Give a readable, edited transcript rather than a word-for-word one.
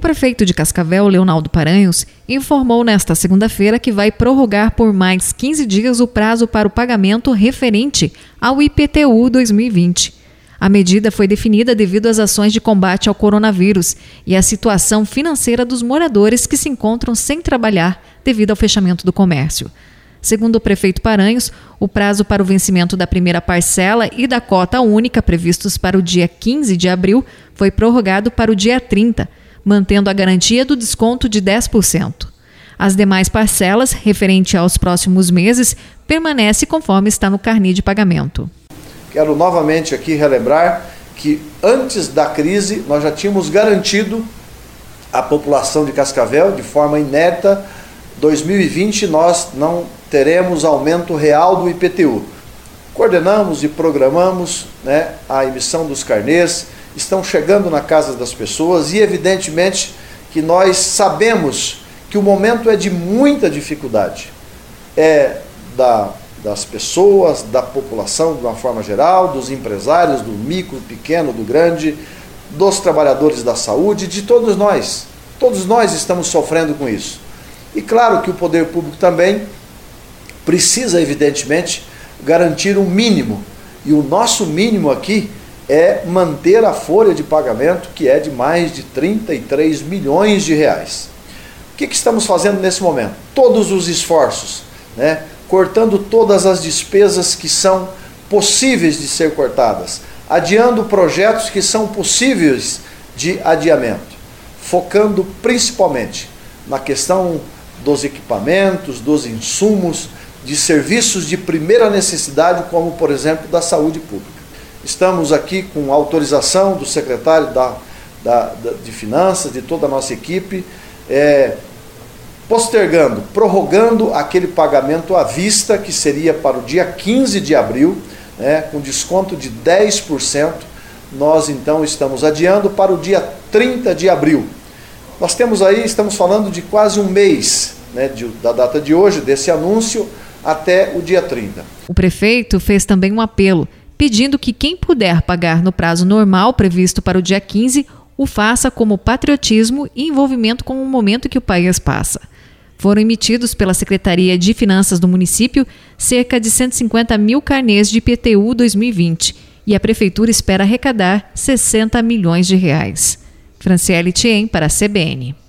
prefeito de Cascavel, Leonardo Paranhos, informou nesta segunda-feira que vai prorrogar por mais 15 dias o prazo para o pagamento referente ao IPTU 2020. A medida foi definida devido às ações de combate ao coronavírus e à situação financeira dos moradores que se encontram sem trabalhar devido ao fechamento do comércio. Segundo o prefeito Paranhos, o prazo para o vencimento da primeira parcela e da cota única previstos para o dia 15 de abril foi prorrogado para o dia 30, mantendo a garantia do desconto de 10%. As demais parcelas, referente aos próximos meses, permanecem conforme está no carnê de pagamento. Quero novamente aqui relembrar que antes da crise nós já tínhamos garantido à população de Cascavel, de forma inédita, 2020 nós não teremos aumento real do IPTU. Coordenamos e programamos, a emissão dos carnês, estão chegando na casa das pessoas e evidentemente que nós sabemos que o momento é de muita dificuldade. Das pessoas, da população de uma forma geral, dos empresários, do micro, pequeno, do grande, dos trabalhadores da saúde, de todos nós. Todos nós estamos sofrendo com isso. E claro que o poder público também precisa, evidentemente, garantir um mínimo. E o nosso mínimo aqui é manter a folha de pagamento, que é de mais de 33 milhões de reais. O que estamos fazendo nesse momento? Todos os esforços, cortando todas as despesas que são possíveis de ser cortadas, adiando projetos que são possíveis de adiamento, focando principalmente na questão dos equipamentos, dos insumos, de serviços de primeira necessidade, como, por exemplo, da saúde pública. Estamos aqui com autorização do secretário de Finanças, de toda a nossa equipe, prorrogando aquele pagamento à vista, que seria para o dia 15 de abril, com desconto de 10%, nós então estamos adiando para o dia 30 de abril. Nós estamos falando de quase um mês, da data de hoje, desse anúncio, até o dia 30. O prefeito fez também um apelo, pedindo que quem puder pagar no prazo normal previsto para o dia 15, o faça como patriotismo e envolvimento com o momento que o país passa. Foram emitidos pela Secretaria de Finanças do município cerca de 150 mil carnês de IPTU 2020 e a Prefeitura espera arrecadar 60 milhões de reais. Franciele Thiem para a CBN.